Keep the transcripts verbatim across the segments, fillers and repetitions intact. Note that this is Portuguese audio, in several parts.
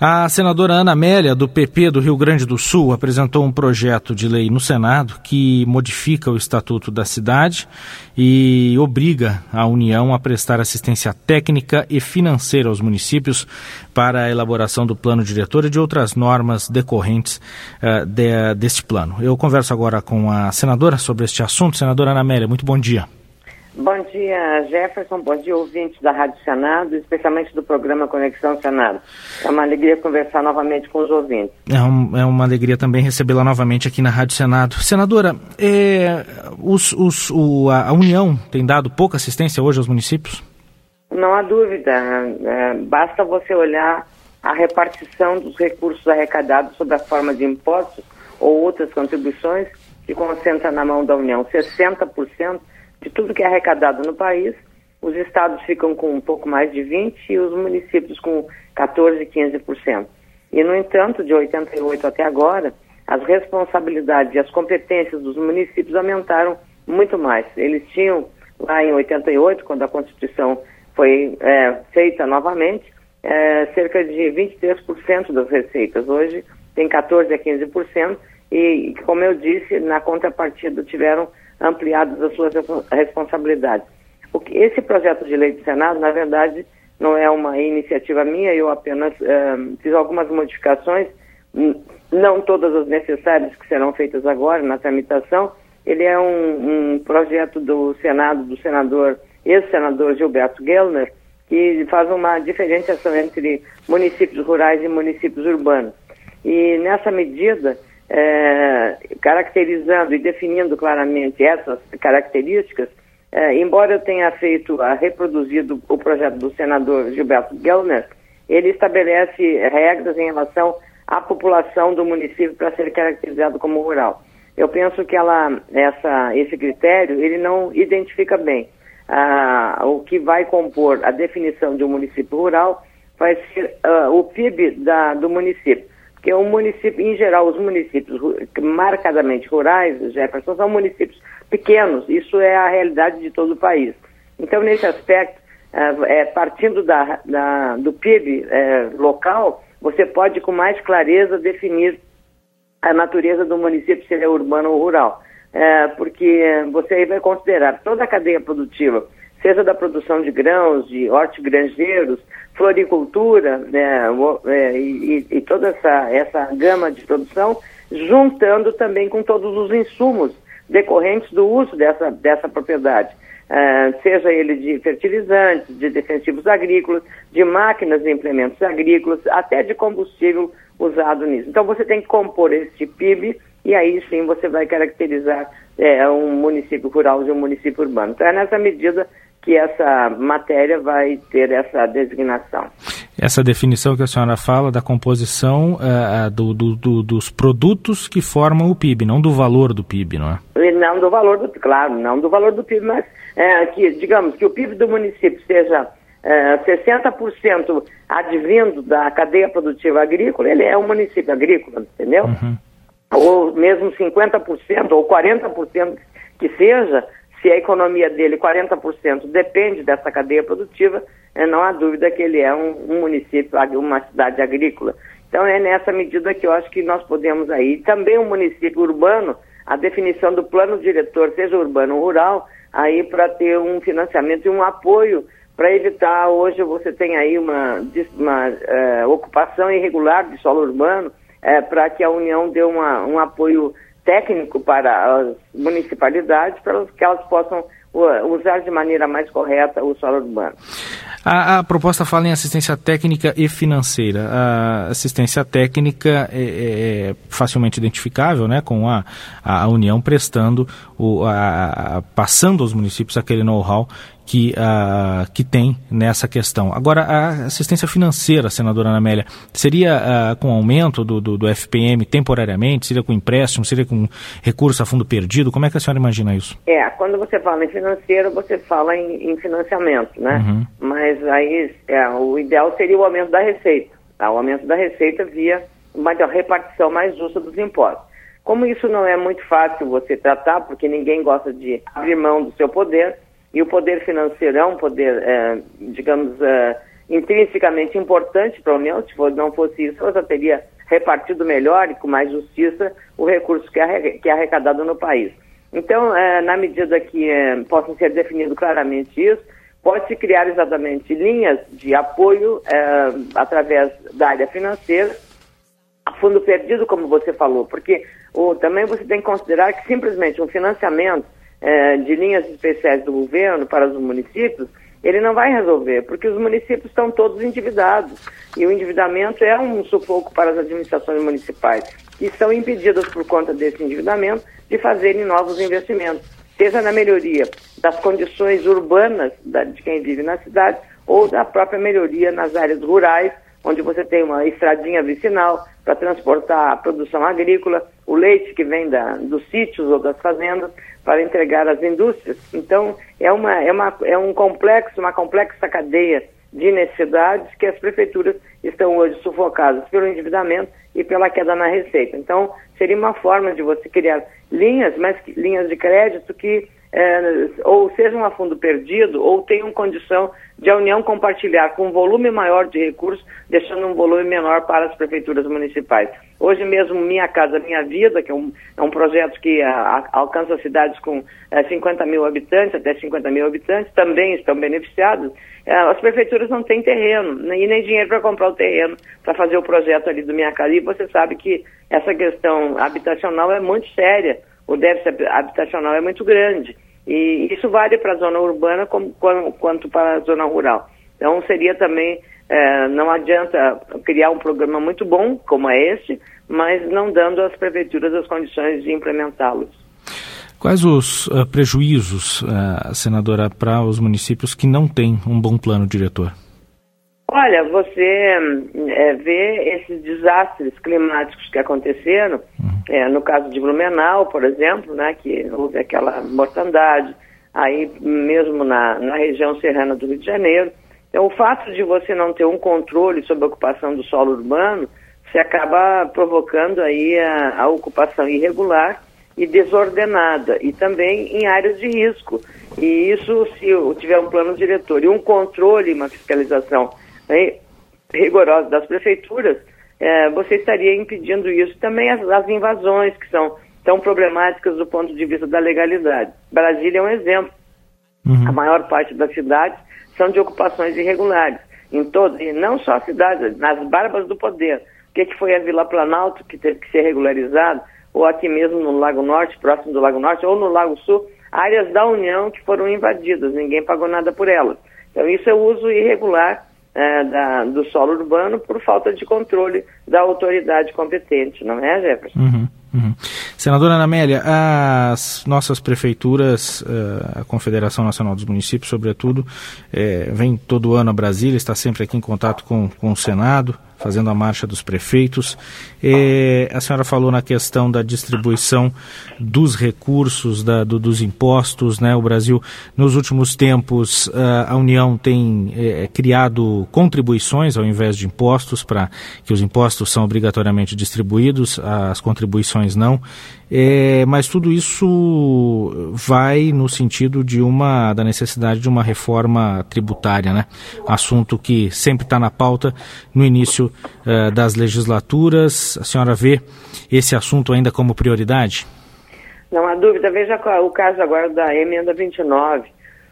A senadora Ana Amélia, do P P do Rio Grande do Sul, apresentou um projeto de lei no Senado que modifica o Estatuto da cidade e obriga a União a prestar assistência técnica e financeira aos municípios para a elaboração do plano diretor e de outras normas decorrentes uh, de, deste plano. Eu converso agora com a senadora sobre este assunto. Senadora Ana Amélia, muito bom dia. Bom dia, Jefferson. Bom dia, ouvintes da Rádio Senado, especialmente do programa Conexão Senado. É uma alegria conversar novamente com os ouvintes. É, um, é uma alegria também recebê-la novamente aqui na Rádio Senado. Senadora, é, os, os, o, a União tem dado pouca assistência hoje aos municípios? Não há dúvida. É, basta você olhar a repartição dos recursos arrecadados sob a forma de impostos ou outras contribuições que concentra na mão da União. sessenta por cento de tudo que é arrecadado no país, os estados ficam com um pouco mais de vinte por cento e os municípios com quatorze, quinze por cento. E, no entanto, de oitenta e oito até agora, as responsabilidades e as competências dos municípios aumentaram muito mais. Eles tinham, lá em oitenta e oito, quando a Constituição foi é, feita novamente, é, cerca de vinte e três por cento das receitas. Hoje tem quatorze a quinze por cento e, como eu disse, na contrapartida tiveram ampliadas as suas responsabilidades. O que, esse projeto de lei do Senado, na verdade, não é uma iniciativa minha, eu apenas uh, fiz algumas modificações, não todas as necessárias que serão feitas agora na tramitação. Ele é um, um projeto do Senado, do senador, ex-senador Gilberto Gellner, que faz uma diferenciação entre municípios rurais e municípios urbanos. E nessa medida, É, caracterizando e definindo claramente essas características, é, embora eu tenha feito, a, reproduzido o projeto do senador Gilberto Gellner, ele estabelece regras em relação à população do município para ser caracterizado como rural. Eu penso que ela, essa, esse critério, ele não identifica bem ah, o que vai compor a definição de um município rural, vai ser ah, o P I B da, do município. Porque o município, em geral, os municípios marcadamente rurais, Jefferson, são municípios pequenos. Isso é a realidade de todo o país. Então, nesse aspecto, é, partindo da, da, do P I B é, local, você pode com mais clareza definir a natureza do município, se ele é urbano ou rural. É, porque você aí vai considerar toda a cadeia produtiva, seja da produção de grãos, de hortigranjeiros, floricultura, né, e, e toda essa, essa gama de produção, juntando também com todos os insumos decorrentes do uso dessa, dessa propriedade, uh, seja ele de fertilizantes, de defensivos agrícolas, de máquinas e implementos agrícolas, até de combustível usado nisso. Então você tem que compor esse P I B e aí sim você vai caracterizar é, um município rural de um município urbano. Então é nessa medida que essa matéria vai ter essa designação. Essa definição que a senhora fala da composição uh, do, do, do, dos produtos que formam o P I B, não do valor do P I B, não é? E não do valor do, claro, não do valor do P I B, mas é, que, digamos, que o P I B do município seja é, sessenta por cento advindo da cadeia produtiva agrícola, ele é um município agrícola, entendeu? Uhum. Ou mesmo cinquenta por cento ou quarenta por cento que seja, se a economia dele, quarenta por cento, depende dessa cadeia produtiva, é, não há dúvida que ele é um, um município, uma cidade agrícola. Então é nessa medida que eu acho que nós podemos aí, também um município urbano, a definição do plano diretor, seja urbano ou rural, aí para ter um financiamento e um apoio para evitar, hoje você tem aí uma, uma uh, ocupação irregular de solo urbano, uh, para que a União dê uma, um apoio técnico para as municipalidades, para que elas possam usar de maneira mais correta o solo urbano. A, a proposta fala em assistência técnica e financeira. A assistência técnica é, é facilmente identificável, né, com a, a União prestando, o, a, a, passando aos municípios aquele know-how que, uh, que tem nessa questão. Agora, a assistência financeira, senadora Ana Amélia, seria uh, com aumento do, do, do F P M temporariamente? Seria com empréstimo? Seria com recurso a fundo perdido? Como é que a senhora imagina isso? É, quando você fala em financeiro, você fala em, em financiamento, né? Uhum. Mas aí é, o ideal seria o aumento da receita, tá? O aumento da receita via uma repartição mais justa dos impostos. Como isso não é muito fácil você tratar, porque ninguém gosta de abrir mão do seu poder, e o poder financeiro é um poder, é, digamos, é, intrinsecamente importante para a União. Se não fosse isso, ela já teria repartido melhor e com mais justiça o recurso que é arrecadado no país. Então, é, na medida que é, possa ser definido claramente isso, pode-se criar exatamente linhas de apoio é, através da área financeira, a fundo perdido, como você falou, porque o, também você tem que considerar que simplesmente um financiamento é, de linhas especiais do governo para os municípios, ele não vai resolver, porque os municípios estão todos endividados, e o endividamento é um sufoco para as administrações municipais, que estão impedidas por conta desse endividamento de fazerem novos investimentos, seja na melhoria das condições urbanas da, de quem vive na cidade, ou da própria melhoria nas áreas rurais, onde você tem uma estradinha vicinal para transportar a produção agrícola, o leite que vem da, dos sítios ou das fazendas, para entregar às indústrias. Então, é, uma, é, uma, é um complexo, uma complexa cadeia de necessidades que as prefeituras estão hoje sufocadas pelo endividamento e pela queda na receita. Então, seria uma forma de você criar linhas, mas linhas de crédito que é, ou sejam a fundo perdido ou tenham condição de a União compartilhar com um volume maior de recursos, deixando um volume menor para as prefeituras municipais. Hoje mesmo, Minha Casa Minha Vida, que é um, é um projeto que a, a, alcança cidades com é, cinquenta mil habitantes, até cinquenta mil habitantes, também estão beneficiados. É, as prefeituras não têm terreno, e nem dinheiro para comprar o terreno, para fazer o projeto ali do Minha Casa. E você sabe que essa questão habitacional é muito séria, o déficit habitacional é muito grande. E isso vale para a zona urbana como, quanto para a zona rural. Então seria também, é, não adianta criar um programa muito bom como é este, mas não dando às prefeituras as condições de implementá-los. Quais os uh, prejuízos, uh, senadora, para os municípios que não têm um bom plano diretor? Olha, você é, vê esses desastres climáticos que aconteceram, uhum. é, no caso de Blumenau, por exemplo, né, que houve aquela mortandade, aí mesmo na, na região serrana do Rio de Janeiro. Então, o fato de você não ter um controle sobre a ocupação do solo urbano, você acaba provocando aí a, a ocupação irregular e desordenada, e também em áreas de risco. E isso, se tiver um plano diretor e um controle, uma fiscalização Né, rigorosa das prefeituras, é, você estaria impedindo isso. Também as, as invasões, que são tão problemáticas do ponto de vista da legalidade. Brasília é um exemplo. Uhum. A maior parte das cidades são de ocupações irregulares. Em todo, e não só as cidades, nas barbas do poder. O que, que foi a Vila Planalto, que teve que ser regularizado, ou aqui mesmo no Lago Norte, próximo do Lago Norte, ou no Lago Sul, áreas da União que foram invadidas, ninguém pagou nada por elas. Então isso é o uso irregular É, da, do solo urbano por falta de controle da autoridade competente, não é, Jefferson? Uhum, uhum. Senadora Ana Amélia, as nossas prefeituras, a Confederação Nacional dos Municípios, sobretudo, é, vem todo ano a Brasília, está sempre aqui em contato com, com o Senado, fazendo a marcha dos prefeitos. É, a senhora falou na questão da distribuição dos recursos, da, do, dos impostos, né? O Brasil, nos últimos tempos, a União tem é, criado contribuições ao invés de impostos, para que os impostos são obrigatoriamente distribuídos, as contribuições não. É, mas tudo isso vai no sentido de uma, da necessidade de uma reforma tributária, né? Assunto que sempre está na pauta no início uh, das legislaturas. A senhora vê esse assunto ainda como prioridade? Não há dúvida. Veja o caso agora da emenda vinte e nove,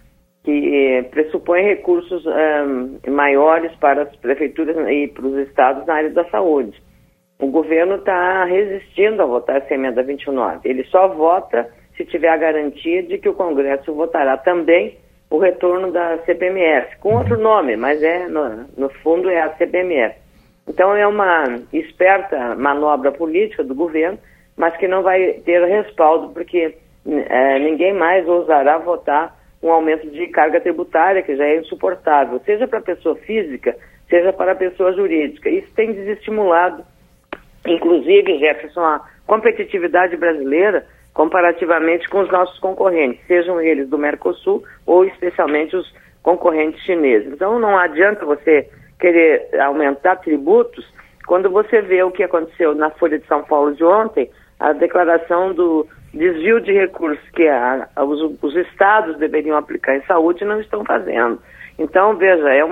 que pressupõe recursos um, maiores para as prefeituras e para os estados na área da saúde. O governo está resistindo a votar essa emenda vinte e nove. Ele só vota se tiver a garantia de que o Congresso votará também o retorno da C P M F, com outro nome, mas é no, no fundo é a C P M F. Então é uma esperta manobra política do governo, mas que não vai ter respaldo, porque é, ninguém mais ousará votar um aumento de carga tributária, que já é insuportável, seja para a pessoa física, seja para a pessoa jurídica. Isso tem desestimulado, inclusive, Jefferson, a competitividade brasileira comparativamente com os nossos concorrentes, sejam eles do Mercosul ou especialmente os concorrentes chineses. Então não adianta você querer aumentar tributos quando você vê o que aconteceu na Folha de São Paulo de ontem, a declaração do desvio de recursos que a, os, os estados deveriam aplicar em saúde e não estão fazendo. Então, veja, é uma,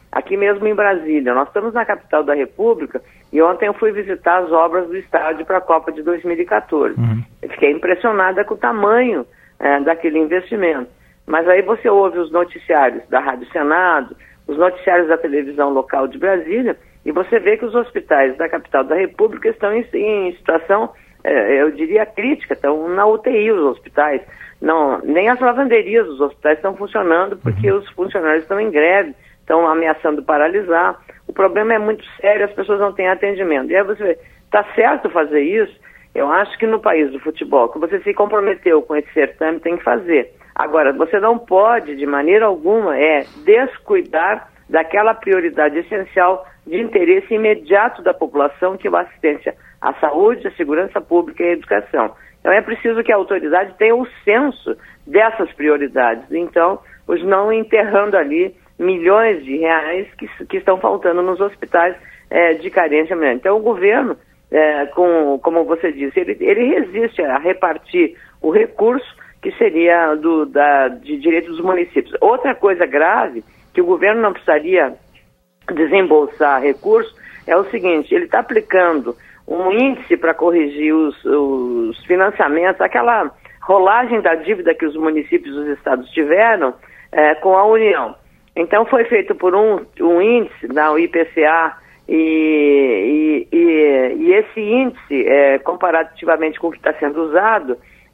aqui mesmo em Brasília. Nós estamos na capital da República e ontem eu fui visitar as obras do estádio para a Copa de dois mil e quatorze. Uhum. Eu fiquei impressionada com o tamanho é, daquele investimento. Mas aí você ouve os noticiários da Rádio Senado, os noticiários da televisão local de Brasília, e você vê que os hospitais da capital da República estão em, em situação, é, eu diria, crítica, estão na U T I os hospitais. Não, nem as lavanderias dos hospitais estão funcionando porque os funcionários estão em greve, estão ameaçando paralisar. O problema é muito sério, as pessoas não têm atendimento. E aí você vê, está certo fazer isso? Eu acho que no país do futebol, que você se comprometeu com esse certame, tem que fazer. Agora, você não pode, de maneira alguma, é descuidar daquela prioridade essencial de interesse imediato da população, que é a assistência à saúde, à segurança pública e à educação. Então é preciso que a autoridade tenha o senso dessas prioridades. Então, os não enterrando ali milhões de reais que, que estão faltando nos hospitais é, de carência. Então o governo, é, com, como você disse, ele, ele resiste a repartir o recurso que seria do, da, de direito dos municípios. Outra coisa grave, que o governo não precisaria desembolsar recursos, é o seguinte: ele está aplicando um índice para corrigir os, os financiamentos, aquela rolagem da dívida que os municípios e os estados tiveram é, com a União. Então foi feito por um, um índice da I P C A e, e, e, e esse índice, é, comparativamente com o que está sendo usado,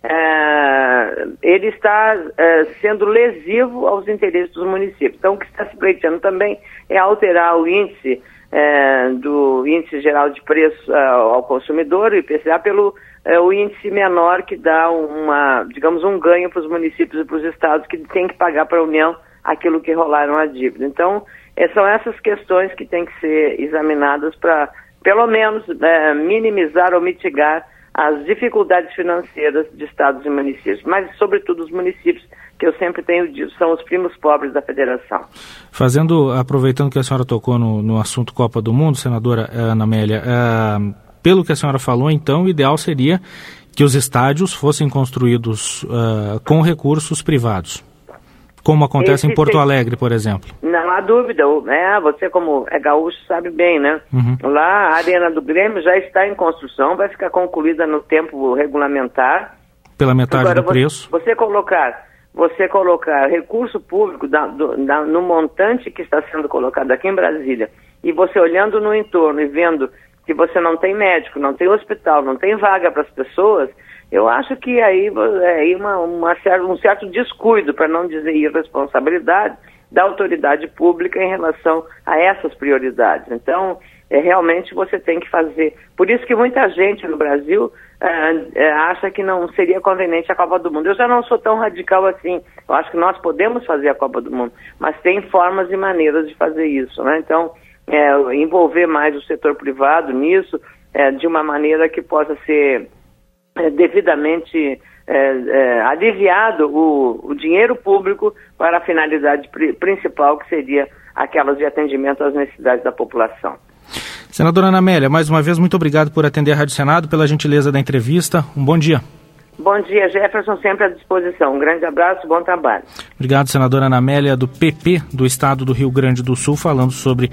é, ele está é, sendo lesivo aos interesses dos municípios. Então o que está se pleiteando também é alterar o índice É, do índice geral de preço uh, ao consumidor, o I P C A, pelo uh, o índice menor, que dá uma, digamos, um ganho para os municípios e para os estados que têm que pagar para a União aquilo que rolaram a dívida. Então, é, são essas questões que têm que ser examinadas para, pelo menos, uh, minimizar ou mitigar as dificuldades financeiras de estados e municípios, mas, sobretudo, os municípios, que eu sempre tenho dito, são os primos pobres da federação. Fazendo, aproveitando que a senhora tocou no, no assunto Copa do Mundo, senadora Ana Amélia, uh, pelo que a senhora falou, então, o ideal seria que os estádios fossem construídos uh, com recursos privados, como acontece Esse em Porto tem... Alegre, por exemplo. Não há dúvida, né? Você, como é gaúcho, sabe bem, né? Uhum. Lá, a Arena do Grêmio já está em construção, vai ficar concluída no tempo regulamentar. Pela metade Agora, do você, preço. Você colocar, você colocar recurso público da, do, da, no montante que está sendo colocado aqui em Brasília, e você olhando no entorno e vendo que você não tem médico, não tem hospital, não tem vaga para as pessoas, eu acho que aí é uma, uma, um certo descuido, para não dizer irresponsabilidade, da autoridade pública em relação a essas prioridades. Então, é, realmente você tem que fazer. Por isso que muita gente no Brasil é, é, acha que não seria conveniente a Copa do Mundo. Eu já não sou tão radical assim. Eu acho que nós podemos fazer a Copa do Mundo, mas tem formas e maneiras de fazer isso, né? Então, é, envolver mais o setor privado nisso, é, de uma maneira que possa ser é, devidamente é, é, aliviado o, o dinheiro público para a finalidade pri- principal, que seria aquelas de atendimento às necessidades da população. Senadora Ana Amélia, mais uma vez, muito obrigado por atender a Rádio Senado, pela gentileza da entrevista. Um bom dia. Bom dia, Jefferson, sempre à disposição. Um grande abraço, bom trabalho. Obrigado, senadora Ana Amélia, do P P do Estado do Rio Grande do Sul, falando sobre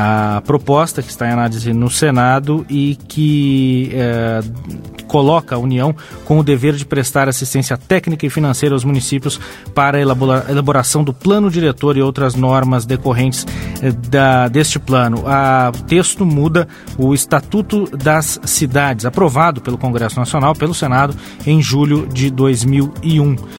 a proposta que está em análise no Senado e que é, coloca a União com o dever de prestar assistência técnica e financeira aos municípios para a elaboração do plano diretor e outras normas decorrentes é, da, deste plano. O texto muda o Estatuto das Cidades, aprovado pelo Congresso Nacional, pelo Senado, em julho de dois mil e um.